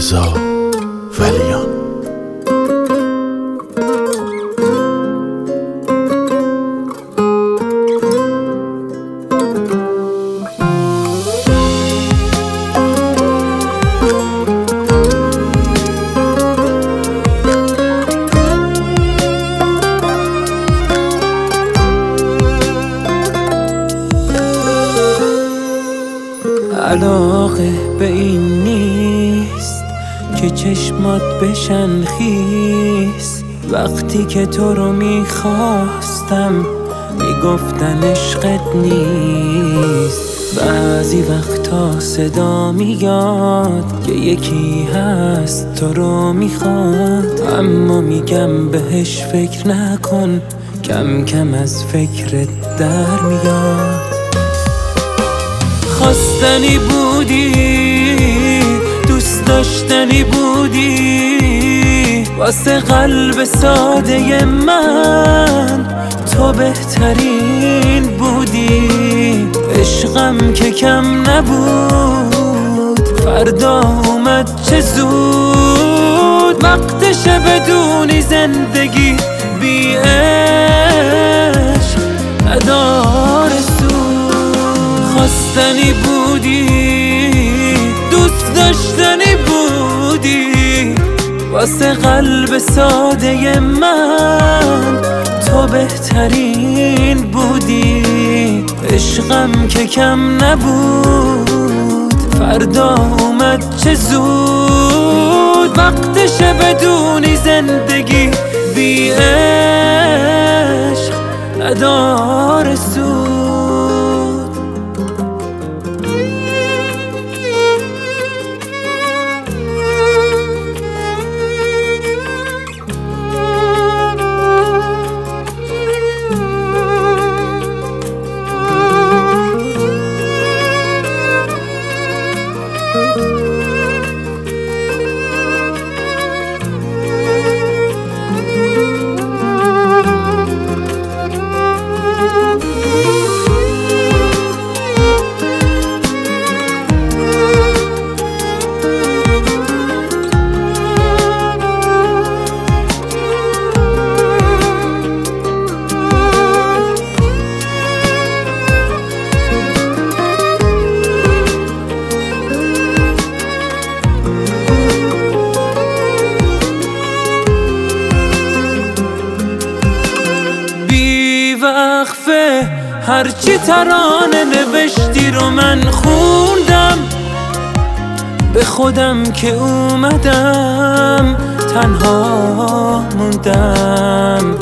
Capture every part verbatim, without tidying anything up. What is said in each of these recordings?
رضا ولیان. علاقه به این نیست که چشمات بشن خیس. وقتی که تو رو میخواستم میگفتن عشقت نیست. بعضی وقتا صدا میاد که یکی هست تو رو میخواد، اما میگم بهش فکر نکن، کم کم از فکرت در میاد. خواستنی بودی، دوست داشتنی بودی، واسه قلب ساده من تو بهترین بودی. عشقم که کم نبود، فردا اومد چه زود. وقتشه بدونی زندگی بی عشق نداره سود. خواستنی بودی، دوست داشتنی بودی، واسه قلب ساده من تو بهترین بودی. عشقم که کم نبود، فردا اومد چه زود. وقتشه بدونی زندگی بی عشق نداره سود. وقفه هرچی ترانه نوشتی رو من خوندم، به خودم که اومدم تنها موندم.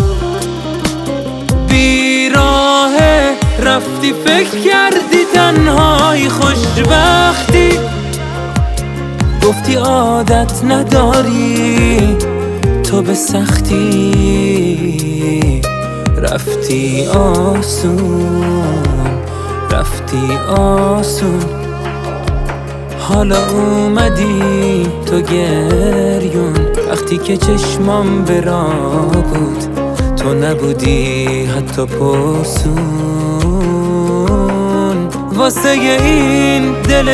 بیراهه رفتی فکر کردی تنهایی خوشبختی، گفتی عادت نداری تو به سختی. رفتی آسون، رفتی آسون، حالا اومدی تو گریون. وقتی که چشمام به راه بود تو نبودی حتی پرسون. واسه این دل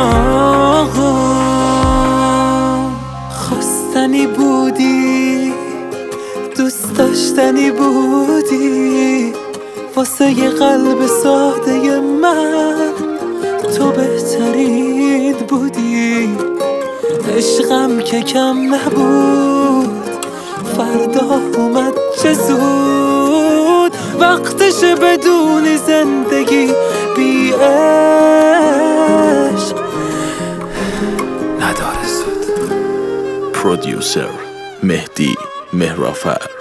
داغون خواستنی بودی، دوست داشتنی بودی، واسه یه قلب ساده من تو بهترین بودی. عشقم که کم نبود، فردا اومد چه زود. وقتشه بدونی زندگی بی عشق نداره سود. پرودیوسر مهدی مهرافر.